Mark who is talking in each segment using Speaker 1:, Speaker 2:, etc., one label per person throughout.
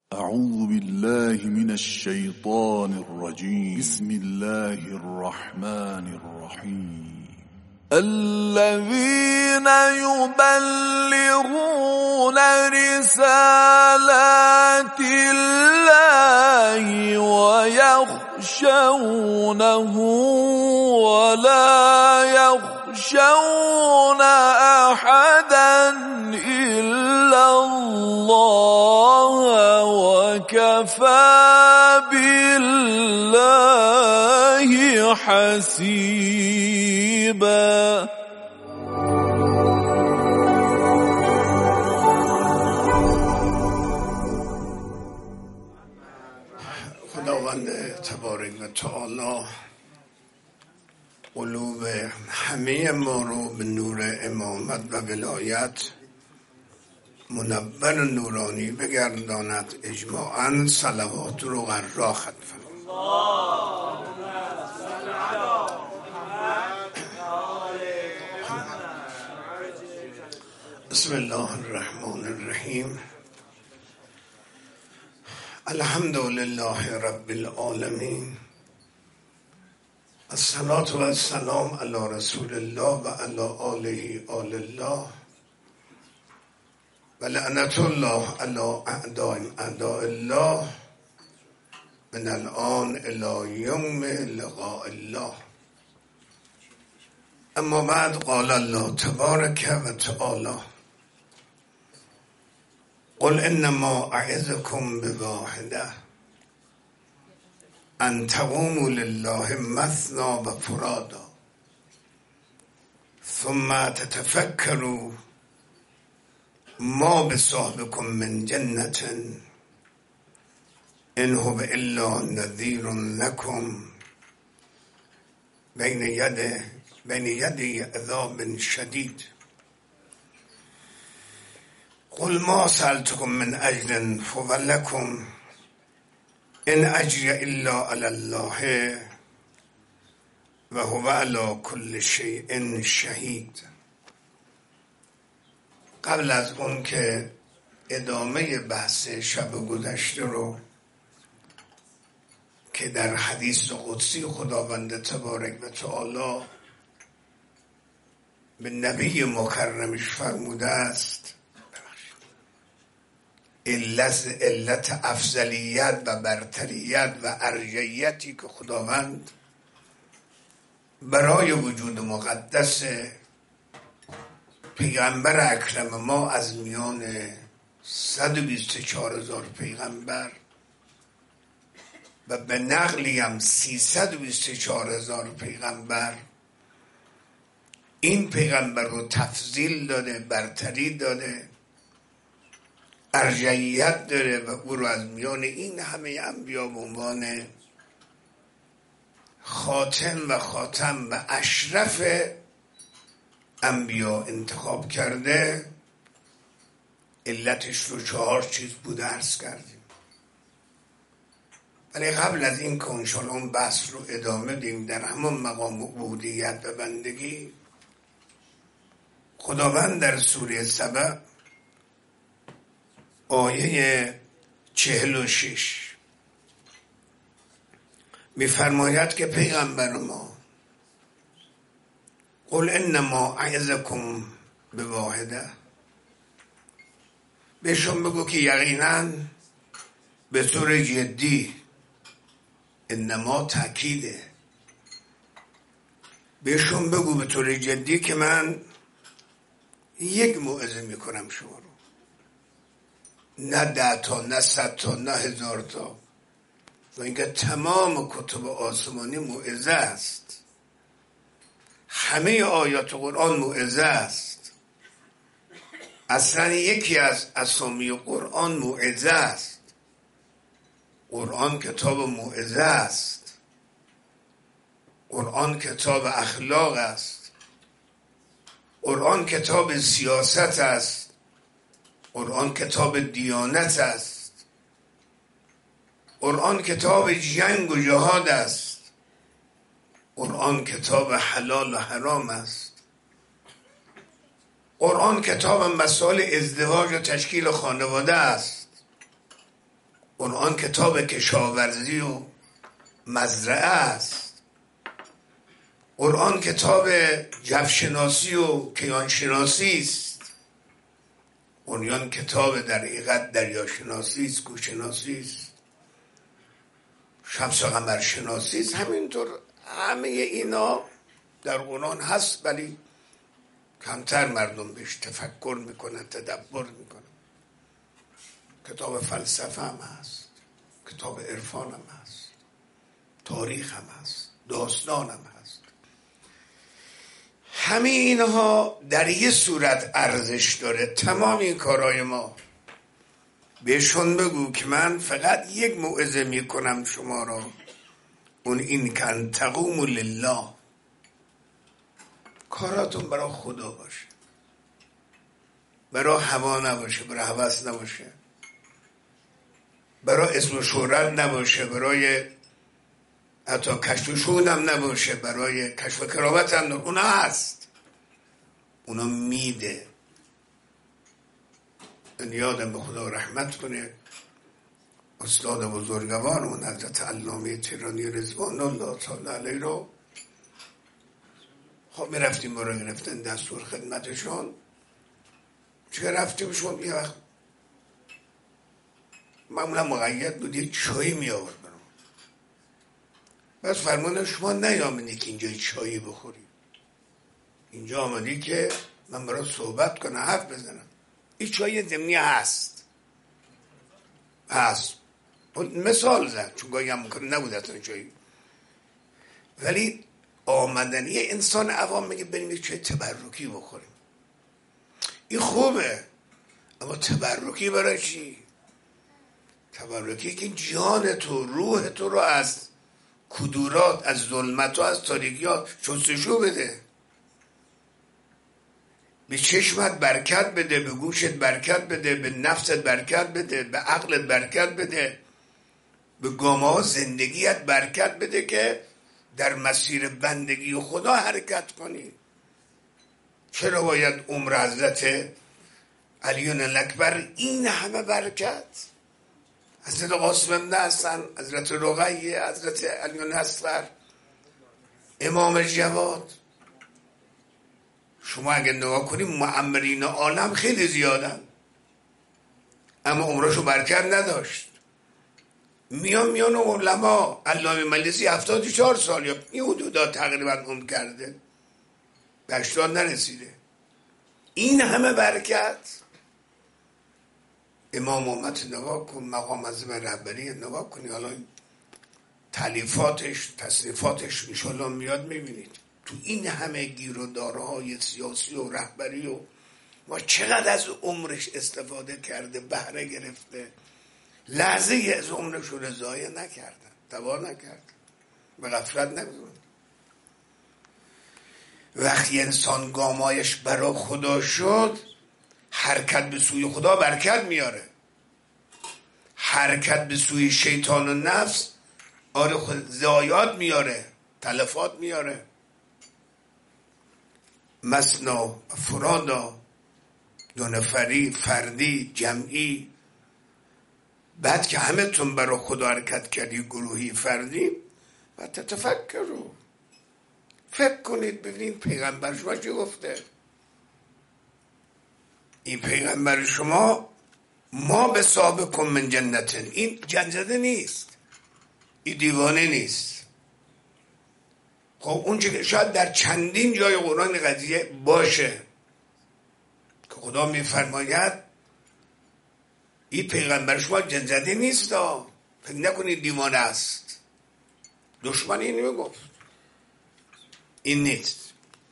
Speaker 1: أعوذ بالله من الشيطان الرجيم. بسم الله الرحمن الرحيم. الذين يبلغون رسالات الله ويخشونه ولا يخشون أحدا إلا الله وكفى بالله حسيبا.
Speaker 2: خداوند تبارک و تعالی قلوب همه ما رو به نور امامت و ولایت منور و نورانی بگرداند. اجماعاً صلوات رو غرا ختم فرماید. بسم الله الرحمن الرحیم. الحمد لله رب العالمین. الصلاة و السلام علی رسول الله و علی آله آل الله و لعنت الله علی اعداء الله من الان الی یوم لقاء الله. اما بعد، قال الله تبارک و تعالی قل انما اعظكم بواحده ان تقوموا لله مثنى و فرادا ثم تتفکروا ما بصاحبكم من جنة إن هو إلا نذير لكم بين يدي عذاب شديد. قل ما سألتكم من أجر فهو لكم إن أجري إلا على الله وهو على كل شيء شهيد. قبل از اون که ادامه بحث شب گذشته رو که در حدیث قدسی خداوند تبارک و تعالی به نبی مکرمش فرموده است، علت افضلیت و برتریت و ارجحیتی که خداوند برای وجود مقدس پیغمبر اکرم ما از میان 124,000 پیغمبر و به نقلی هم 324,000 پیغمبر این پیغمبر رو تفضیل داده، برتری داده، ارجحیت داره و او رو از میان این همه انبیا به عنوان خاتم و اشرف انبیا انتخاب کرده. علتش رو 4 چیز بوده عرض کردیم، ولی قبل از این که انشاءالله اون بحث رو ادامه دیم در همون مقام عبودیت و بندگی، خداوند در سوره سبع آیه 46 می‌فرماید که پیغمبر ما قل انما اعظكم بواحده، بهشون بگو که یقینا به طور جدی، انما تأکیده، بهشون بگو به طور جدی که من یک موعظه میکنم شما رو، نه 10 تا، نه 100 تا، نه 1000 تا، و اینکه تمام کتب آسمانی موعظه است. همه آیات قرآن موعظه است. اصلا یکی از اسامی قرآن موعظه است. قرآن کتاب موعظه است. قرآن کتاب اخلاق است. قرآن کتاب سیاست است. قرآن کتاب دیانت است. قرآن کتاب جنگ و جهاد است. قرآن کتاب حلال و حرام است. قرآن کتاب مسائل ازدواج و تشکیل خانواده است. قرآن کتاب کشاورزی و مزرعه است. قرآن کتاب جفشناسی و کیانشناسی است. قرآن کتاب در حقیقت دریاشناسی است، کوهشناسی است، شمس و قمر شناسی است. همینطور همه اینا در قرآن هست، ولی کمتر مردم بهش تفکر میکنن، تدبر میکنن. کتاب فلسفه هم هست، کتاب عرفان هم هست، تاریخ هم هست، داستان هم هست. همه اینها در یه صورت ارزش داره. تمام این کارهای ما بهشون بگو که من فقط یک موعظه میکنم شما را، اون این کن تقوم لله، کاراتون برای خدا باشه، برای هوا نباشه، برای هوس نباشه، برای اسم و شهرت نباشه، برای حتی کشف و شهود هم نباشه، برای کشف و کرامت هم نباشه. اونا هست، اونا میده. یادم به خدا رحمت کنه استاد بزرگوارمون حضرت علامه تهرانی رضوان الله تعالی علیه رو، خب میرفتیم برای گرفتن دستور خدمتشون، چه رفتیم شون یه وقت معمولا مقید بود یه چایی می آورد برام، بس فرمانه شما نیامدی که اینجا چایی بخوری، اینجا آمدی که من برای صحبت کنم، حرف بزنم. این چایی ضمنی هست مثال زد، چون گاهی هم ممکنه نبود اصلا چایی، ولی آمدنی انسان عوام میگه بریم یه چای تبرکی بخوریم، این خوبه، اما تبرکی برای چی؟ تبرکی که جان تو، روح تو رو از کدورات، از ظلمت و از تاریکیات شستشو بده، به چشمت برکت بده، به گوشت برکت بده، به نفست برکت بده، به عقلت برکت بده، به گامه زندگیت برکت بده که در مسیر بندگی خدا حرکت کنی. چرا باید عمر حضرت علی الاکبر این همه برکت؟ حضرت قاسم بن حسن، حضرت رقیه، حضرت علی الاصغر، امام جواد. شما اگه نگاه کنید معمرین عالم خیلی زیادن، اما عمرشو برکت نداشت. میان علما، علامه مجلسی 74 سال یا این حدودا تقریبا عمر کرده، به 80 نرسیده. این همه برکت. امام امت نگاه کن، مقام عظیم رهبری نگاه کنی، حالا تالیفاتش، تصنیفاتش انشالله میاد میبینید. تو این همه گیر و دارهای سیاسی و رهبری و ما چقدر از عمرش استفاده کرده، بهره گرفته، لحظه از عمرش رو ضایع نکردن، تباه نکردن، به غفلت نگذارن. وقتی انسان گامایش برای خدا شد، حرکت به سوی خدا برکت میاره، حرکت به سوی شیطان و نفس آره خود ضایعات میاره، تلفات میاره. مثنا فرادا، دو نفری، فردی، جمعی. بعد که همه تون برای خدا حرکت کردی، گروهی، فردی، بعد تفکر رو فکر کنید ببینید پیغمبر شما چی گفته. این پیغمبر شما ما به سابقکم من جنتن، این جنزده نیست، این دیوانه نیست. خب اون چه که شاید در چندین جای قرآن قضیه باشه که خدا میفرماید این پیغمبر شما جنزده نیست، فکر نکنید دیوانه است. دشمن اینو میگفت، این نیست.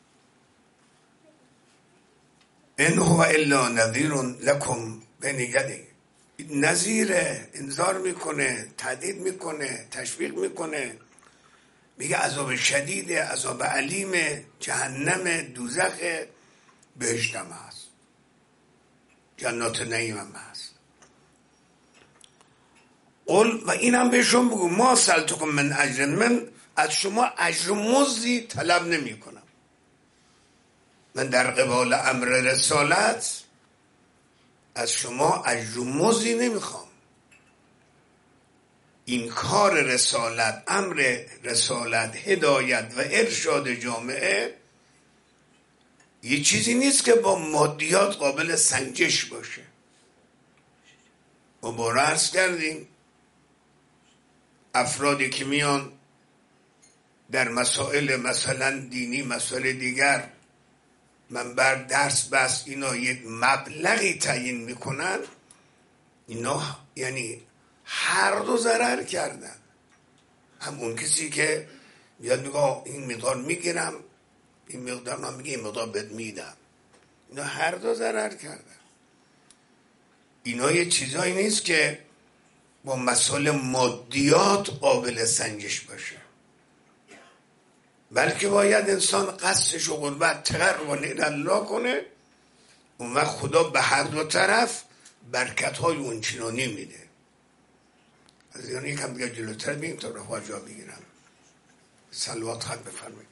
Speaker 2: ان هو الا نذیر لکم بین یدی، نذیره، انذار میکنه، تهدید میکنه، تشویق میکنه، میگه عذاب شدیده، عذاب علیم، جهنم، دوزخ، بهشت هم هست، جنات نعیم هم هست. قل، و اینم بهشون بگو، ما سألتکم من اجر، من از شما اجر مزدی طلب نمی کنم. من در قبال امر رسالت از شما اجر مزدی نمیخوام. این کار رسالت، امر رسالت، هدایت و ارشاد جامعه یه چیزی نیست که با مادیات قابل سنجش باشه. ما باره عرض کردیم افرادی که میان در مسائل مثلا دینی، مسائل دیگر منبر درس بس اینا یک مبلغی تعیین میکنن، اینا یعنی هر دو ضرر کردن. هم اون کسی که میاد میگه این مقدار میگیرم، این مقدار من میگه این مقدار بهت میدم، اینا هر دو ضرر کردن. اینا یه چیزایی نیست که با مسائل مادیات قابل سنجش باشه، بلکه باید انسان قصدش و قربت تقربان الله کنه، اون وقت خدا به هر دو طرف برکت های اونچنانی میده. از یعنی یکم دیگه جلوتر بیم تا رفا جا بگیرم. صلوات خط بفرمایید.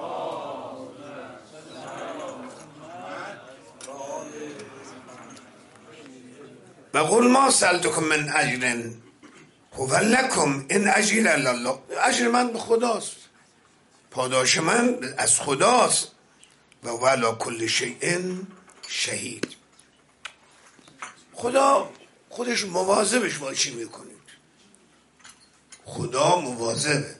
Speaker 2: و قل ما سألتکم من اجر هو لکم ان اجری الا الله. اجر من به خداست، پاداش من از خداست. و هو علی کل شیء شهید. خدا خودش مواظبش با چی میکنید. خدا مواظبه.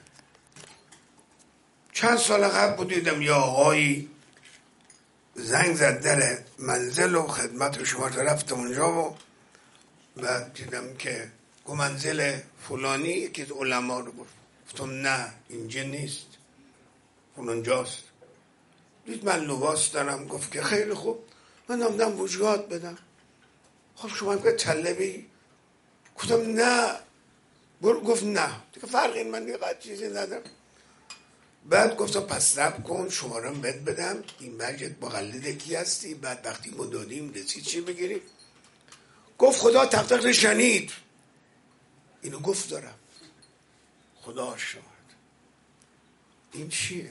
Speaker 2: چند سال قبل بود دیدم یا آقایی زنگ زد در منزل و خدمت شما رفتم اونجا و دیدم که گو منزل فلانی یکی از علما رو گفتم نه اینجا نیست، اونجاست. دید من لباس دارم، گفت که خیلی خوب من نمیدم وجوهات بدم. خب شما که طلبی؟ گفتم نه. گفت نه دیگه فرقی من دیگه چیزی ندارم. بعد گفتم پس صبر کن شماره بهت بدم، این مسجد مقلد کی هستی، بعد وقتی ما دادیم رسید چی بگیری. گفت خدا تقدیر شنید. اینو گفت دارم خدا شاهد. این چیه؟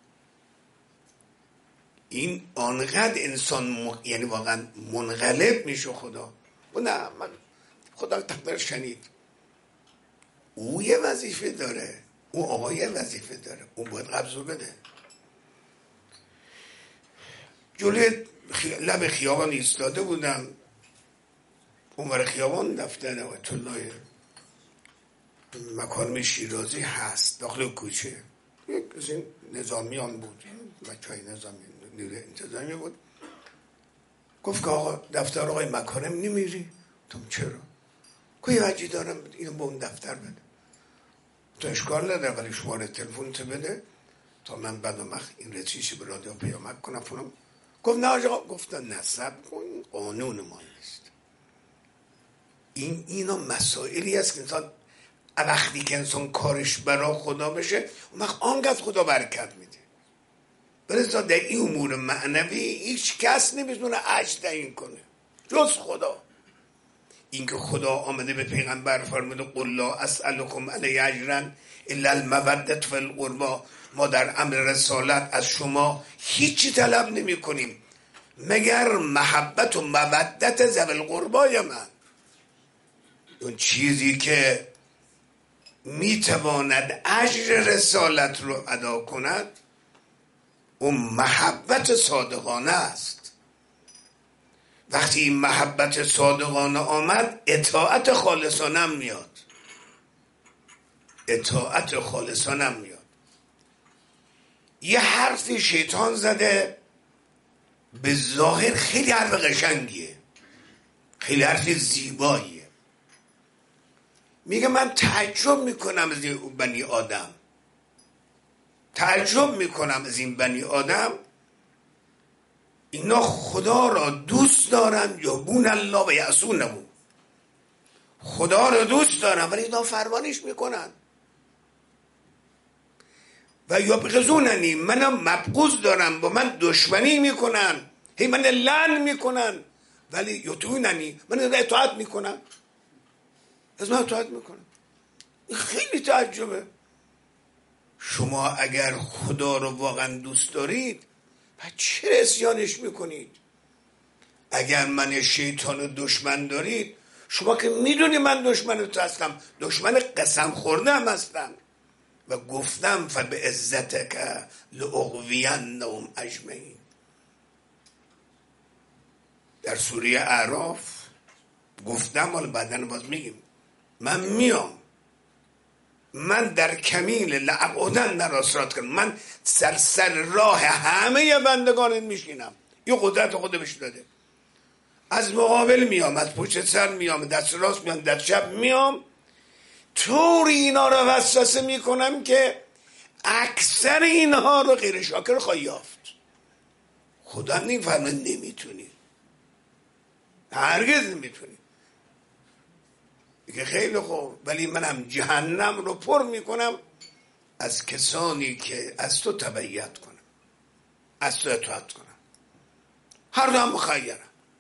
Speaker 2: این آنقدر انسان یعنی واقعا منقلب میشه خدا. و نه من خدا تقدیر شنید. او یه وظیفه داره، او آقا یه وظیفه داره، اون باید قبضو بده. جلوی لب خیابان ایستاده بودم، اونور خیابان دفتر آیت الله مکارم شیرازی هست داخل کوچه. یک از این نظامیان بود، بچه‌های نظامی نیروی انتظامی بود. گفت که آقا دفتر آقای مکارم نمیری؟ تو چرا؟ که یه وجهی دارم اینو با اون دفتر بده. تو اشکال نداره ولی شماره تلفن تو بده تا من بعد این رسیدش به رادیو پیامک کنم فلان. گفت نه آقا. گفتن نه صبر کن، قانون ما نیست. اینا مسائلی هست که انسان وقتی که انسان کارش برای خدا بشه اون وقت آنقدر خدا برکت میده. برسا در این امور معنوی هیچ کس نمیتونه اجر تعیین کنه جز خدا. اینکه خدا آمده به پیغمبر فرموده قل لا اسألکم علیه اجرا الا المودة فی القربى، ما در امر رسالت از شما هیچی طلب نمی کنیم مگر محبت و مودت ذوی القربی من. اون چیزی که میتواند اجر رسالت رو ادا کند اون محبت صادقانه است. وقتی این محبت صادقانه آمد اطاعت خالصانه میاد. اطاعت خالصانه میاد. یه حرفی شیطان زده به ظاهر خیلی حرف قشنگیه، خیلی حرف زیباییه. میگه من تعجب میکنم از این بنی آدم، تعجب میکنم از این بنی آدم، اینا خدا را دوست دارن یحبون الله و یعصونه. خدا را دوست دارن ولی اینا فرمانش میکنن. و یبغضوننی، منم مبغوض دارم، با من دشمنی میکنن، هی من لعن میکنن، ولی یطیعوننی، من اطاعت میکنم، از من اطاعت میکنم. خیلی تعجبه. شما اگر خدا رو واقعا دوست دارید پس چرا عصیانش میکنید؟ اگر من شیطان رو دشمن دارید شما که میدونی من دشمن تو هستم، دشمن قسم خورده هم هستم و گفتم فبعزتک لاغوینهم اجمعین. در سوره اعراف گفتم، حالا بعدن باز میگیم، من میام، من در کمیل لأقعدن در صراط کنم، من سر راه همه بندگان میشینم. یه قدرت خود بهش داده. از مقابل میام، از پشت سر میام، دست راست میام، دست چپ میام، طوری اینا رو وسوسه میکنم که اکثر اینها رو غیر شاکر خواهی یافت. خدا نمیفرمه نمیتونی، هرگز نمیتونی. دیگه خیلی خوب، ولی منم جهنم رو پر میکنم از کسانی که از تو تبعیت کنم، از تو اطاعت کنم. هر دو هم مخیرم.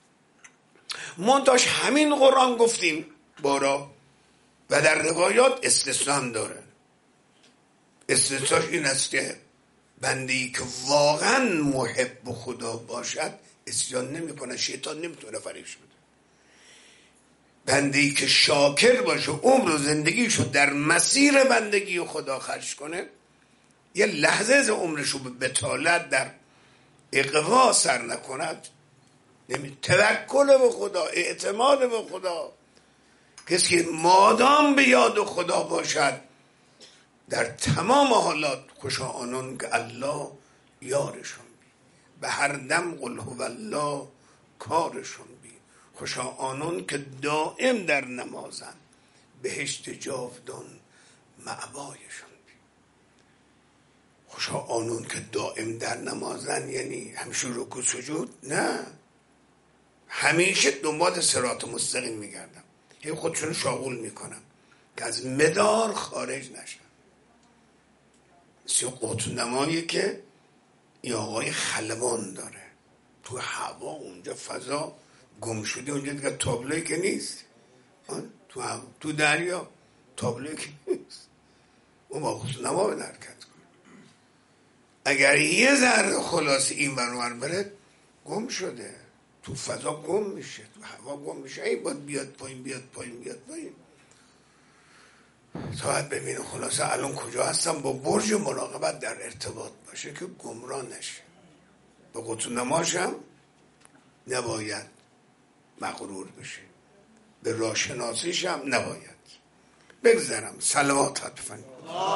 Speaker 2: منتاش همین قرآن گفتیم بارا و در روایات استثناء داره. استثناءش این است که بنده‌ای که واقعا محب خدا باشد عصیان نمیکنه، شیطان نمیتونه فریبش بده. بنده‌ای که شاکر باشه، عمر و زندگیشو در مسیر بندگی خدا خرج کنه، یه لحظه از عمرشو به بطالت در اقوا سر نکند، توکل به خدا، اعتماد به خدا. کسی که مادام به یاد خدا باشد در تمام حالات، خوشا آنان که الله یارشون بی، به هر دم قل هو الله کارشون بی. خوشا آنان که دائم در نمازن، بهشت جاودان مأوایشون بی. خوشا آنان که دائم در نمازن، یعنی همیشه رکوع سجود نه، همیشه دنبال صراط مستقیم میگردم، هی خودشون شاغول میکنم که از مدار خارج نشن. سی قوت نمایی که این آقای خلبان داره تو هوا، اونجا فضا گم شده، اونجا دیگه تابلوی که نیست، تو دریا تابلوی که نیست، اون با قوت نما به حرکت کنه. اگر یه ذره خلاص این برنور بره گم شده، تو فضا گم میشه، تو هوا گم میشه. ای باید بیاد پایین، بیاد پایین، بیاد پایین، تا باید ببینه خلاصه الان کجا هستم، با برج مراقبت در ارتباط باشه که گمراه نشه. به قطب نماشم نباید مغرور بشه، به راه شناسیش هم نباید. بگذارم صلوات بفرمایید.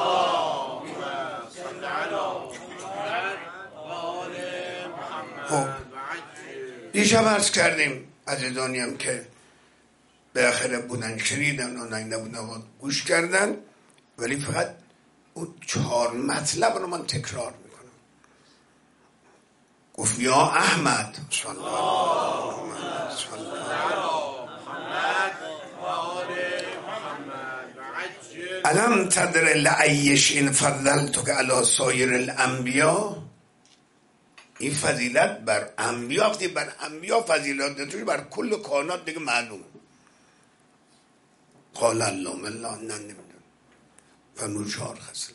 Speaker 2: خب دیشب عرض کردیم عزیزانی هم که به آخر بودن شنیدن و نبودن گوش کردن، ولی فقط اون 4 مطلب رو من تکرار میکنم. گفت یا احمد صلی الله الم تدر لعیش این فضلتک علی سایر الانبیا. این فضیلت بر انبیا، وقتی بر انبیا فضیلت دادش، بر کل کائنات دیگه معلومه. قال اللهم الله نه نمیدونم و 4 خصلت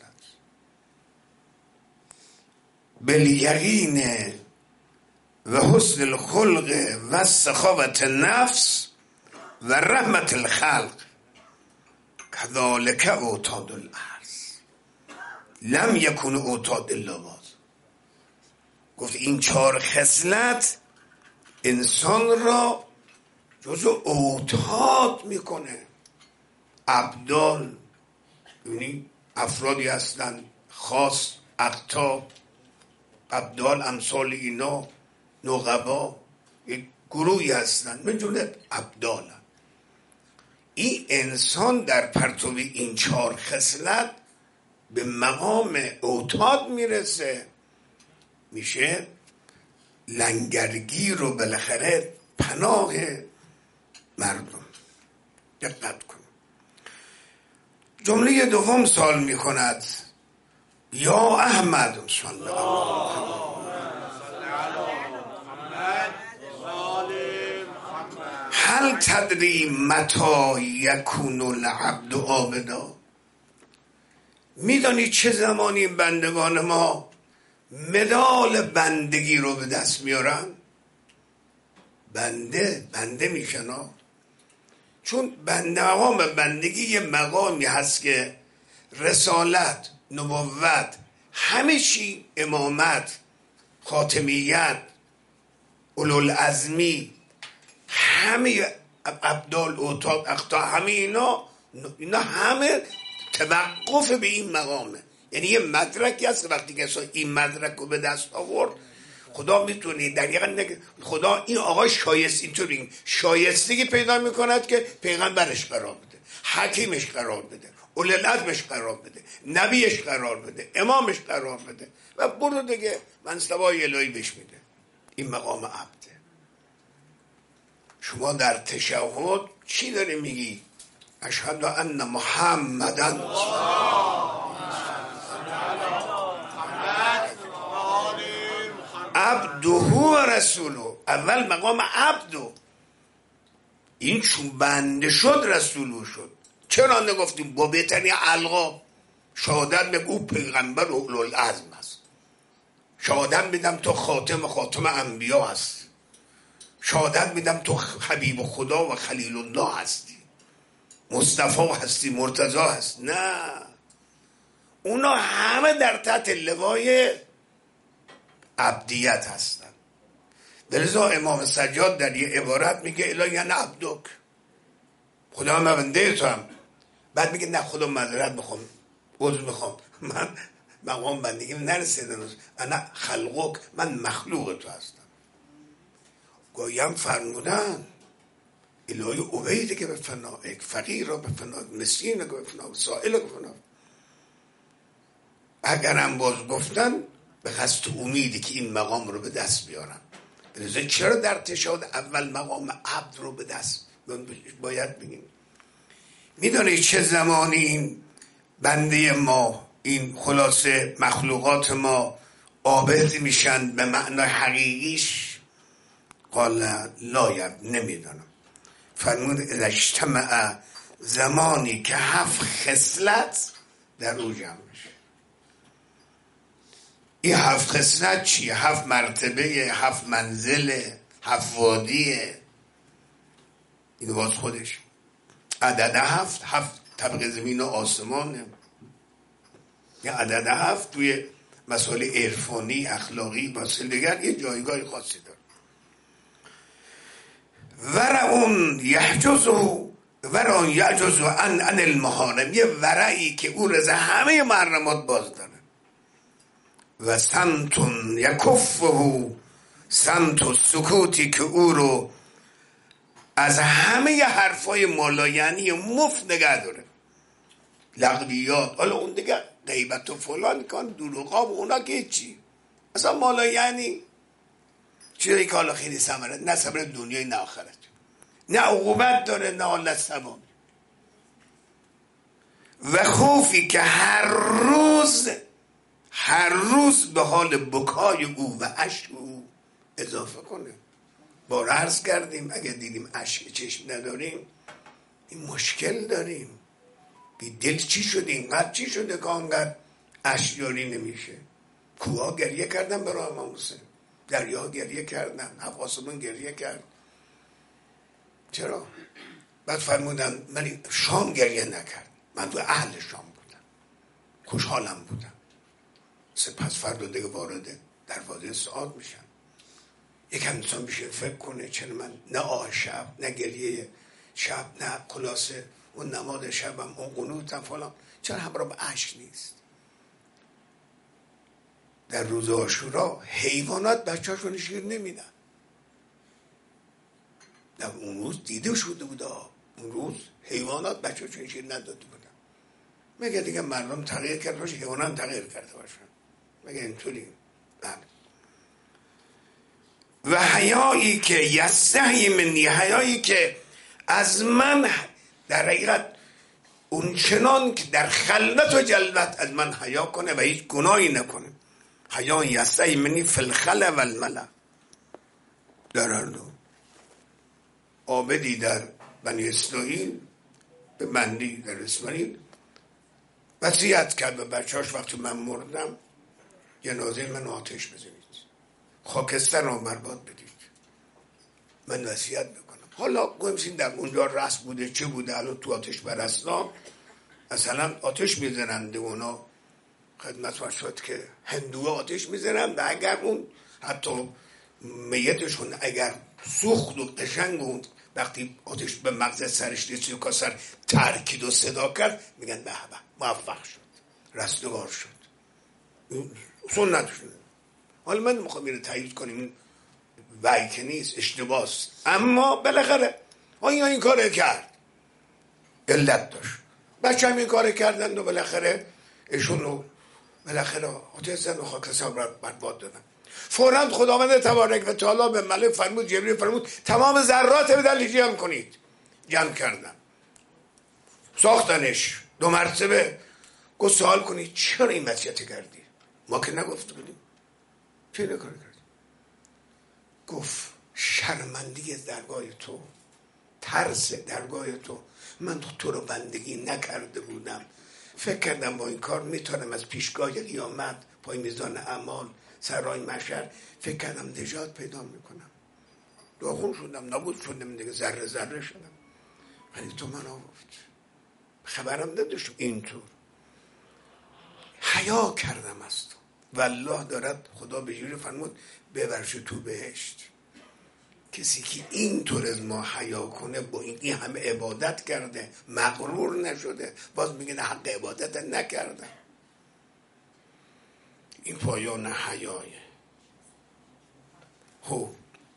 Speaker 2: بالیقین و حسن الخلق و سخاوت النفس و رحمت الخلق کذالک اوتاد الارض لم یکن اوتاد الا باز. گفت این 4 خصلت انسان را جزو اوتاد میکنه. ابدال یعنی افرادی هستند خاص، اقطاب، ابدال امثال اینا، نقبا، یک گروهی هستند من جمله ابدال. این انسان در پرتو این 4 خصلت به مقام اوتاد میرسه، میشه لنگرگیر و بالاخره پناه مردم. دقت کن. جمله دوم سوال میکند یا احمد صلی الله هل تدری متی یکون العبد عابدا. میدانی چه زمانی بندگان ما مدال بندگی رو به دست میارن؟ بنده میشن ها. چون مقام بندگی یه مقامی هست که رسالت، نبوت، همه چی، امامت، خاتمیت، اولوالعزمی، همه ابدال، اوتاد، اخطا، همه اینا همه توقف به این مقامه. یعنی یه مدرکی هست وقتی که این مدرک رو به دست آورد خدا میتونه دقیقا خدا این آقا اینطوری شایستگی پیدا میکند که پیغمبرش قرار بده، حکیمش قرار بده، اولوالعزمش قرار بده، نبیش قرار بده، امامش قرار بده و برو دیگه منصبای الهی بهش میده. این مقام عبده. شما در تشهد چی داری میگی؟ اشهد ان محمدن عبده و رسوله. اول مقام عبدو، این چون بنده شد رسولو شد. چرا نگفتیم با بهترین القاب شهادت بگو پیغمبر و اولوالعزم است، شهادت میدم تو خاتم انبیا هستی، شهادت میدم تو حبیب خدا و خلیل الله هستی، مصطفی هستی، مرتضی هست. نه، اونا همه در تحت لوای عبدیت هستن. لذا امام سجاد در یه عبارت میگه الهی انا عبدک، خدا من بنده تو هم. بعد میگه نه خدا معذرت میخوام، عذر میخوام، من مقام بندگی نرسیدم، انا خلقک، من مخلوق تو هستم. گویم فرمودن الهی عبیده که به فنا، یک فقیر را به فنا، مسکین را به فنا، سائل را به فنا. اگرم باز گفتن به قصد امیدی که این مقام رو به دست بیارم. لذا چرا در تشهد اول مقام عبد رو به دست باید بگیم؟ میدونی چه زمانی این بنده ما، این خلاصه مخلوقات ما عابد میشن به معنای حقیقیش؟ قال لا، نمیدونم. فرمود اذا اجتمع، زمانی که 7 خصلت در او جمع میشه. این 7 خصلت چیه؟ 7 مرتبه، 7 منزله، 7 وادیه. این باز خودش عدد 7 طبق زمین و آسمانه. یه عدد 7 توی مسائل عرفانی، اخلاقی، مسائل دیگر یه جایگاه خاصی داره. ورعون یعجز عن المحارم، یه ورعی که او رضا همه محرمات باز داره. و سمتون یکفه، سمت و سکوتی که او رو از همه حرفای مالایعنی مفت نگه داره. لغویات، حالا اون دیگه غیبت و فلان کن، دروغا و اونا که چی اصلا مالایعنی چیزی که حالا خیلی ثمره، نه ثمره دنیای نه آخرت، نه عقوبت داره نه حالت ثواب. و خوفی که هر روز به حال بکای او و اشک او اضافه کنه. بار عرض کردیم اگر دیدیم اشک چشم نداریم این مشکل داریم. بی دل چی شده؟ اینقدر چی شده که آنقدر اشک جاری نمیشه؟ کوها گریه کردن برای امام حسین، دریا گریه کردن، هفت آسمان گریه کرد. چرا؟ بعد فرمودن من شام گریه نکرد، من تو اهل شام بودم، خوشحالم بودم. سپس فردا دیگه وارد دروازه سعاد میشن. یکم انسان بشه فکر کنه چرا من نه آه شب، نه گریه شب، نه خلاصه اون نماز شبم، اون قنوتم فلان، چرا همراه به اشک نیست؟ در روز عاشورا حیوانات بچه‌شون شیر نمیدن. در اون روز دیده شده بود، اون روز حیوانات بچه‌شون شیر نداده بودن. مگه دیگه مردم تغییر کرده باشه، حیوانات تغییر کرده باشن؟ مگه اینطوری؟ بله. و حیایی که یستحی منی، حیایی که از من در حقیقت اون چنان که در خلوت و جلوت از من حیا کنه و هیچ گناهی نکنه. حیا یستحی منی فی الخلا و الملا. در هر دو عابدی در بنی اسرائیل به بندی در اسماعیل وصیت کرد به بچه‌اش وقتی من مردم جنازه من آتش بزنید، خاکستر رو برباد بدید، من وصیت بکنم. حالا گویمشین در اونجا رسم بوده چه بوده، الان تو آتش پرستا مثلا آتش میزنند اونا، خدمت شد که هندوها آتش میزنند و اگر اون حتی میتشون اگر سوخت و قشنگ بود، وقتی آتش به مغز سرش رسید و کاسر ترکید و صدا کرد، میگن به به موفق شد، رستگار شد. سنتشون. حالا من میخوام اینو تایید کنیم، این وحی که نیست، اشتباهست، اما بالاخره این کار کرد، علت داشت، بچه هم این کار کردن و بالاخره ایشون رو بالاخره آتش زن و خاکستر برباد دادن. فوراً خداوند تبارک و تعالی به ملک فرمود، جبریل فرمود تمام ذرات به دلیل جمع کنید. جمع کردن، ساختنش 2 مرتبه. گفت سوال کنید چرا این وصیت کردی؟ ما که نگفت بودیم، چرا کار کردی؟ گفت شرمندگی درگاه تو، ترس درگاه تو، من تو رو بندگی نکرده بودم، فکر کردم با این کار میتونم از پیشگاه قیامت پای میزان اعمال سرای محشر فکر کردم نجات پیدا میکنم، داغون شدم، نابود شدم دیگه، ذره ذره شدم، ولی تو من آورد، خبرم نداشتم اینطور. حیا کردم از تو و الله دارد، خدا به جوری فرمود ببرش تو بهشت. کسی که اینطور از ما حیا کنه، با این همه عبادت کرده، مغرور نشده، باز میگه نه حق عبادت نکردم. این پایان حیایه. خب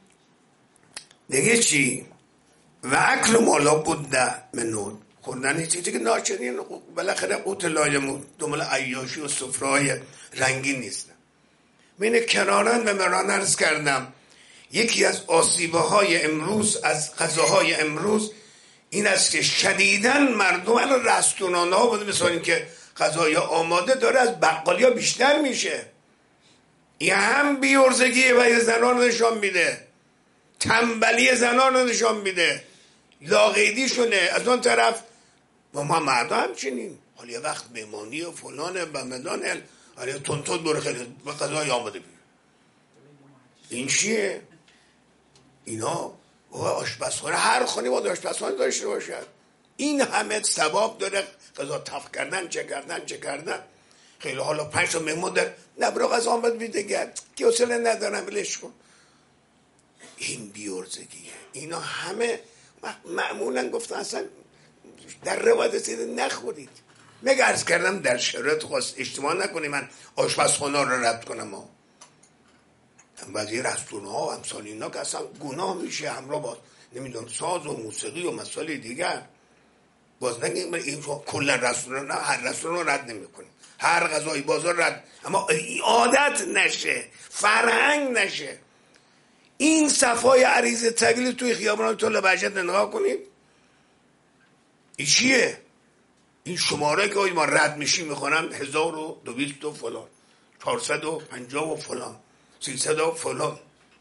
Speaker 2: دیگه چی؟ و اکل مالا بود منود، خوردن چیزی که ناچنین، بالاخره قوت لایمود، دنبال عیاشی و سفره‌های رنگین نیستن. من کنارن و مران عرض کردم یکی از آسیبه های امروز از غذاهای امروز این است که شدیداً مردم الان رستوران ها بوده، مثلا این که غذای آماده داره از بقالی ها بیشتر میشه. این هم بیورزگی و زنان نشان میده، تنبلی زنان نشان میده، لاغیدی شونه. از اون طرف با ما مردم همچنین، حالا یه وقت میمانی و فلانه بمدانه، حالا تونتون برو خیلی به غذای آماده بید. این چیه؟ اینا آشپزخانه، هر خانه باید آشپزخانه داشته باشد. این همه ثواب داره، غذا تفت کردن چه کردن. خیلی حالا 5 تا مهمون در نبرو غذا آمد بیدگر که حوصله ندارم بلش کن. این بیورزگیه. اینا همه معمولا گفتن اصلا در روایت سیده نخورید. مگه عرض کردم در شرایط خاص اجتماع نکنی من آشپزخانه رو رد کنم ها. بعضی رستوران ها و امثال اینا که اصلا گناه میشه همراه با نمیدونم ساز و موسیقی و مسائل دیگر. باز نگیم این کلا رستوران، نه هر رستوران رو رد نمی کنیم، هر غذای بازار رد، اما عادت نشه، فرهنگ نشه. این صفای عریض تگلی توی خیابان طول بهجت نگاه کنید، این چیه؟ این شماره که ما رد میشیم میخونن 1200 و فلان، 450 و فلان، 300 و فلان.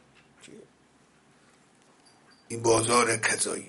Speaker 2: این بازار کذایی.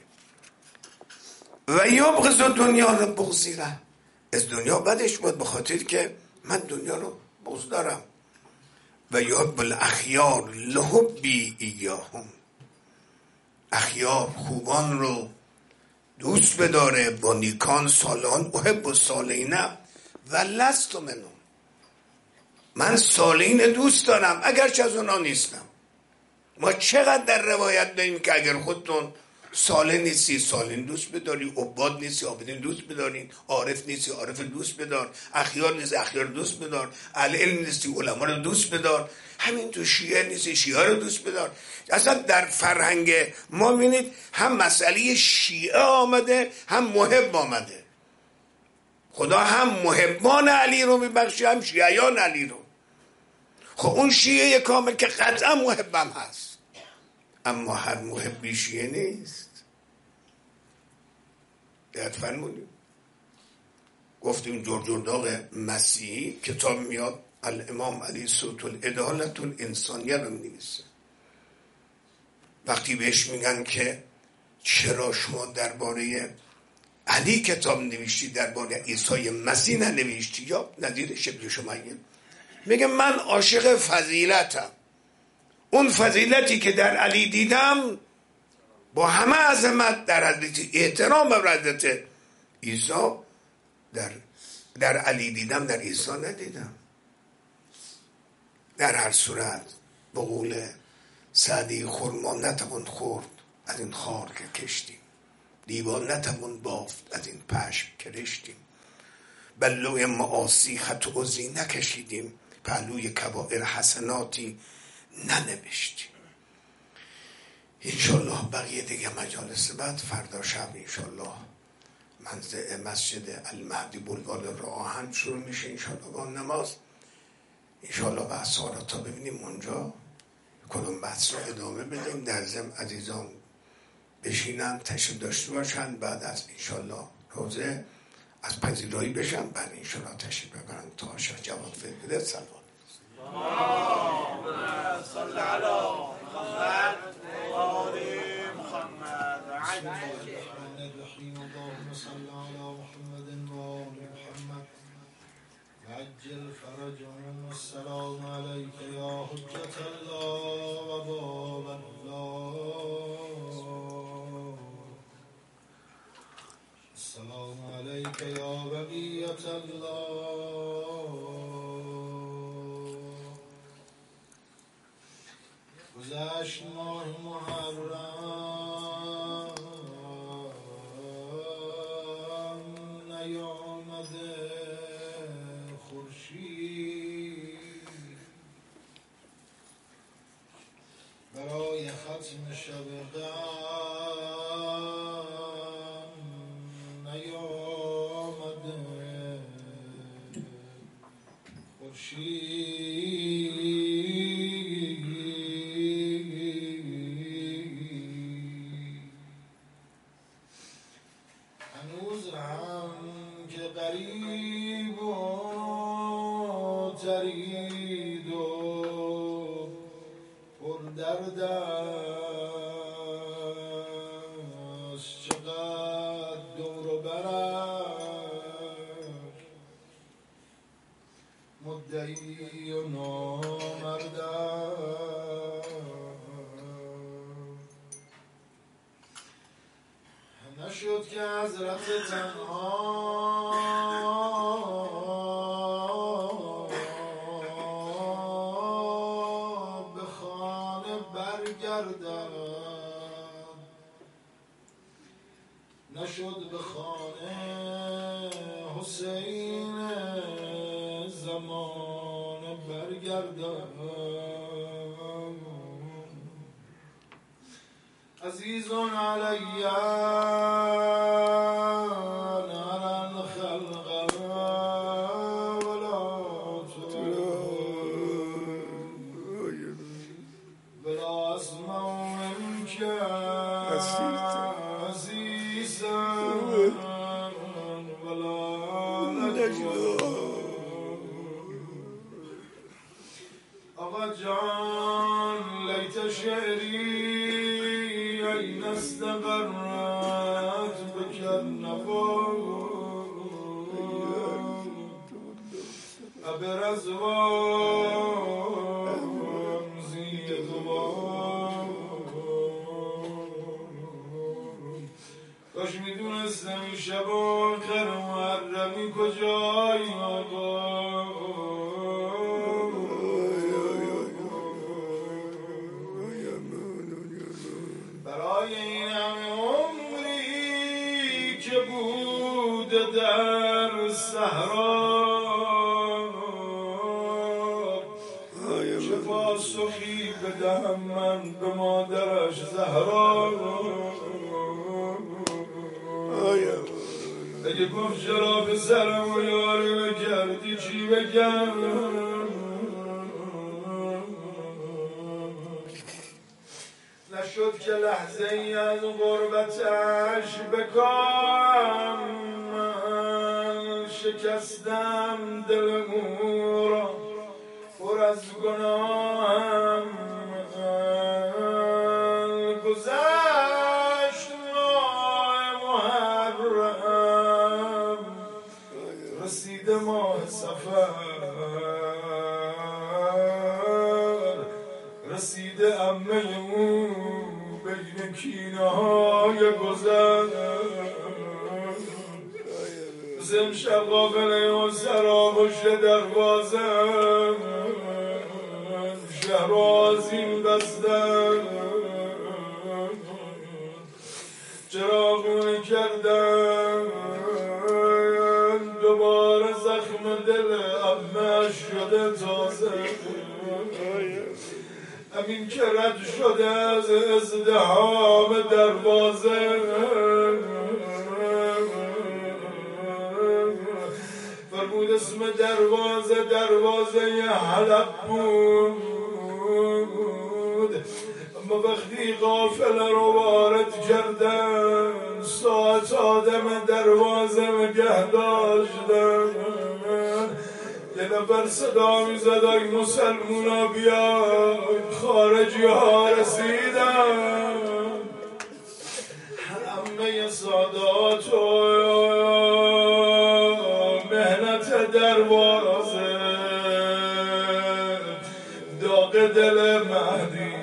Speaker 2: و یبغض دنیا رو بغضیره، از دنیا بدش بود به خاطر که من دنیا رو بغض دارم. و یحب الاخیار لحبی ایاهم، اخیار خوبان رو دوست بداره، با نیکان صالحان احب الصالحین و لست منهم، من صالحین دوست دارم اگرچه از اونا نیستم. ما چقدر در روایت داریم که اگر خودتون صالح نیستی صالحین دوست بداری، عباد نیستی عابدین دوست بدارین، عارف نیستی عارف دوست بدار، اخیار نیستی اخیار دوست بدار، اهل علم نیستی علما رو دوست بدار، همین تو شیعه نیستی شیعه رو دوست بدار. اصلا در فرهنگ ما می‌بینید هم مسئله شیعه آمده هم محب آمده. خدا هم محبان علی رو میبخشه هم شیعیان علی رو. خب اون شیعه کامل که قطعا محبم هست، اما هر محبی شیعه نیست. یاد فرمودیم گفتیم جرجرداغ مسیحی کتاب میاد الامام علی صوت العدالت الانسانیه رو می‌نویسه. وقتی بهش میگن که چرا شما درباره علی کتاب نوشتی درباره عیسی مسیح ننوشتی، یا نظیر شبه شما میگه من عاشق فضیلتم، اون فضیلتی که در علی دیدم با همه عظمت در حضرت احترام بر حضرت عیسی در علی دیدم، در عیسی ندیدم. در هر صورت به قول سعدی خرما نتوان خورد از این خار که کشتیم، دیوان نتوان بافت از این پشم که رشتیم، بلوی معاصی خط و عضوی نکشیدیم، پهلوی کبائر حسناتی ننوشتیم. انشالله بقیه دیگه مجالس بعد فردا شب انشالله مسجد المهدی بلوار راهن شروع میشه انشالله با نماز. انشالله بحث ها را تا ببینیم اونجا کدوم بحث را ادامه بدیم. در ضمن عزیزان بشینن تشریف داشته باشن، بعد از انشالله روزه از پذیرایی بشن، بعد انشالله تشریف ببرن تا شیخ جواد فرقده سلوات.
Speaker 3: صل علی محمد و آل محمد.
Speaker 4: اللهم صل على محمد وآل محمد وعجل فرجهم والسلام عليك يا حجة الله وباب الله. السلام عليك يا بقية الله. گذشت ماه محرم نیامده خورشید، برای ختم شب غم نیامده خورشید. هنوز هم که غریب و ترید و پردرد است، چقدر دور و برش مدعی و نامرد نشد که حضرت تنها به خانه برگردد، نشد به خانه حسین زمانه برگردد. عزیز علی نرى الخلق ولا بلا اسمع منك عزيزا ولا نجوى. آقا جان لیت شعری أين استقرت بك النفاق أبرز وامزي ضباب. کاش میدونستم این شب آخر محرمی کجایی آقا. برای این همه عمری که بوده در صحرا، چه پاسخی بدهم من به مادرش زهرا. اگه گفت چرا پسرم و یاری نکردی چی بگم؟ نشد که لحظه ای از غربتش بکام، شکستم دل مورا پر از گناهم. گذشت ماه محرم، رسید ماه صفر، رسید عمه اون به بین کینه های گذر زم شب غافله و سرا پشت دروازه شهر آزین بستن چراغون کردن دوباره زخم دل ابمش شده تازه همین که رد شده از ازدحام دروازه فرمود اسم دروازه حلب بود اما وقتی قافله رو وارد کردن ساعت آدم دروازه نگه داشتن یه نفر صدا میزد ای مسلمونا بیاید خارجی ها رسیدن همه سادات و مهنت دروازه داغ دل مهدی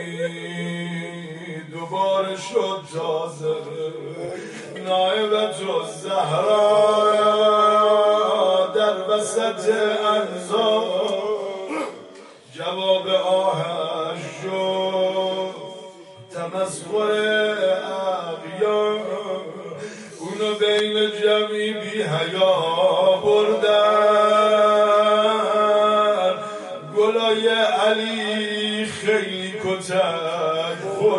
Speaker 4: دوباره شد تازه نایبت الزهرا در وسط انظار جواب آهش شد تمسخر اغیار اونو بین جمعی بی حیا بردن گلای علی خیلی کتک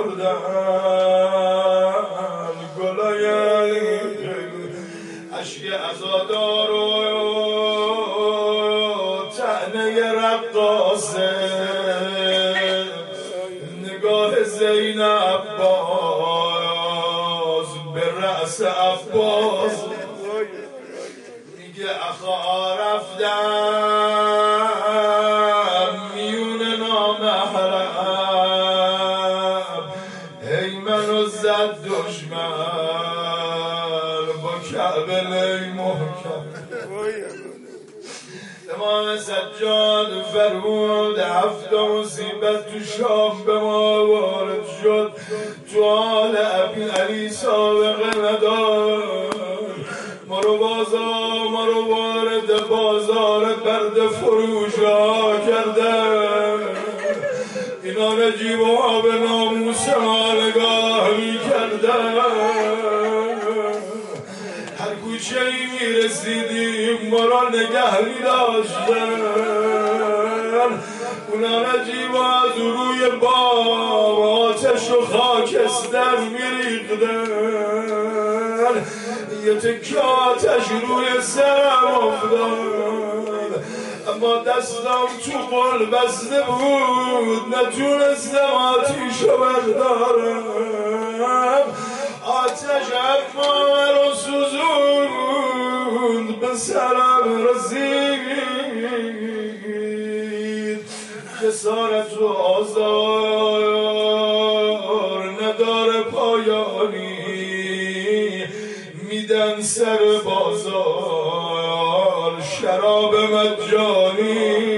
Speaker 4: خوردن گلای علی عشق عزادار و طعنه رقاصه نگاه زینب باز به رأس عباس میگه اخا رفتم میون نامحرم هی منو زد دشمن با کعبه محکم امام سجاد فرمود 7 مصیبت تو شام به ما وارد شد تو حال ابی علی سابقه ندار ما رو وارد بازار برد فروشا کردن اینا رجیبا به ناموس ما نگاه می کردن هر کوچه ای می رسیدیم ما را نگه می داشتن اونا رجیبا از روی بام آتش و خاکستر می ریختن یه تکه آتش روی سرم افتاد اما دستم تو قل بسته بود نتونستم آتیشو بردارم آتش اما رو سوزوند به سرم رسید جسارت و آزار نداره پایانی میدن سر بازار شراب مجانی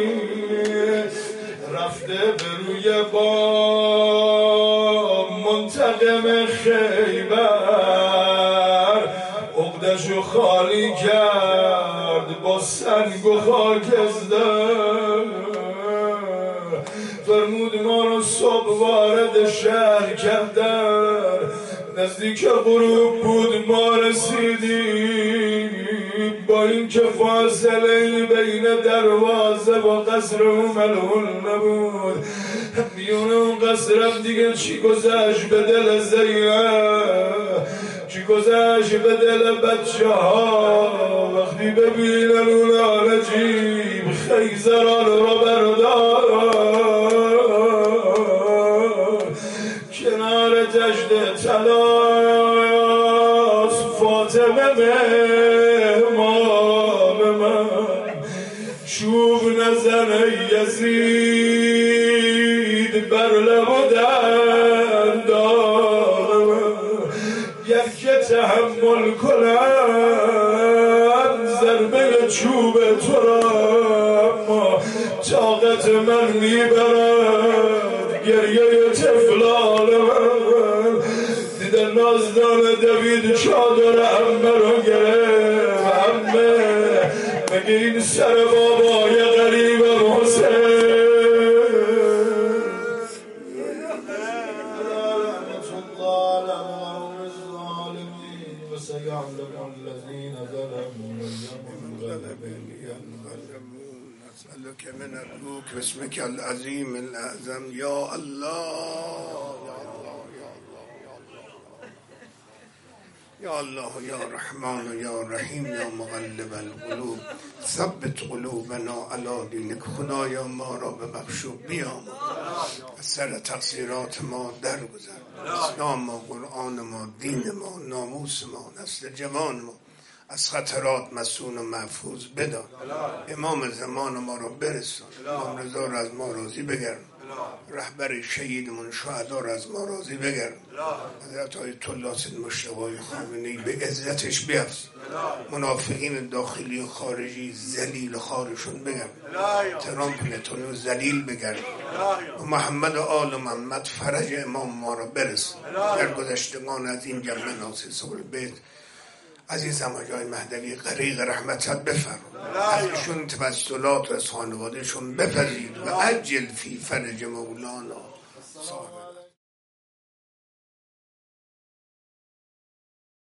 Speaker 4: رفته به روی بام منتقم خیبر عقدشو خالی کرد با سنگ و خاکستر فرمود ما رو صبح وارد شهر کردن نزدیک غروب بود ما رسیدیم با این که فاصله بین دروازه و قصر او ملعون نبود میون اون قصرم دیگه چی گذشت به دل زینب چی گذشت به دل بچه ها وقتی ببینن اونا نجیب خیزران رو بردار کنار جشن تلاس فاطمه مهمان من چوب نزنه یزید بر لب و دندان من گر که تحمل کنم ضربه چوب تو را اما طاقت من میبرد گریه طفلان من یزدان دوید چادر عمه رو گرفت. عمه مگه این سر بابای غریبم حسین سيعلم الذين ظلموا
Speaker 2: نسألك من أبوك باسمك العظيم الأعظم يا الله يا الله يا رحمن يا رحيم يا مغلب القلوب ثبت قلوبنا على دينك. خدایا ما را ببخش و بیامرز، از سر تقصیرات ما درگذر. اسلام ما، قرآن ما، دین ما، ناموس ما، نسل جوان ما از خطرات مسون و محفوظ بدار. امام زمان ما را برسان. امام رضا را از ما راضی بگرد. رهبر شهیدمون شهدا را از ما راضی بگرد. حضرت آیت الله سید مشتبه خامنه‌ای به عزتش بیفز. منافقین داخلی و خارجی ذلیل خارشون بگرد. ترامپ نتانیاهو ذلیل بگرد. و محمد و آل محمد فرج امام ما را برسان. در گذشتگان از این جمع ناصر البیت عزیزم آقای مهدوی غریق رحمتت بفرما. ازشون توسلات و از خانوادهشون بپذیر و عجل فی فرج مولانا صاحب